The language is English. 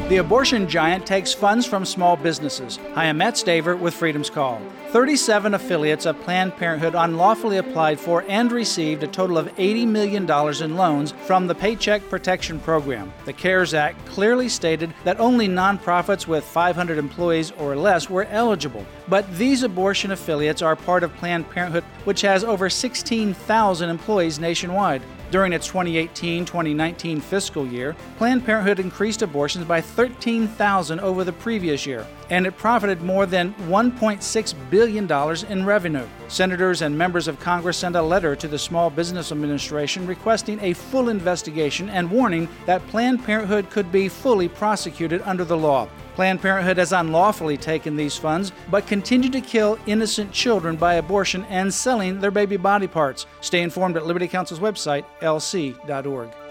The abortion giant takes funds from small businesses. Hi, I'm Matt Staver with Freedom's Call. 37 affiliates of Planned Parenthood unlawfully applied for and received a total of $80 million in loans from the Paycheck Protection Program. The CARES Act clearly stated that only nonprofits with 500 employees or less were eligible. But these abortion affiliates are part of Planned Parenthood, which has over 16,000 employees nationwide. During its 2018-2019 fiscal year, Planned Parenthood increased abortions by 13,000 over the previous year, and it profited more than $1.6 billion in revenue. Senators and members of Congress sent a letter to the Small Business Administration requesting a full investigation and warning that Planned Parenthood could be fully prosecuted under the law. Planned Parenthood has unlawfully taken these funds, but continued to kill innocent children by abortion and selling their baby body parts. Stay informed at Liberty Counsel's website, lc.org.